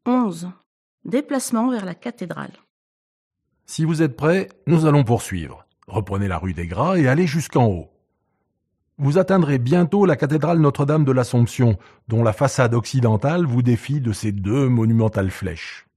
11. Déplacement vers la cathédrale. Si vous êtes prêts, nous allons poursuivre. Reprenez la rue des Gras et allez jusqu'en haut. Vous atteindrez bientôt la cathédrale Notre-Dame de l'Assomption, dont la façade occidentale vous défie de ses 2 monumentales flèches.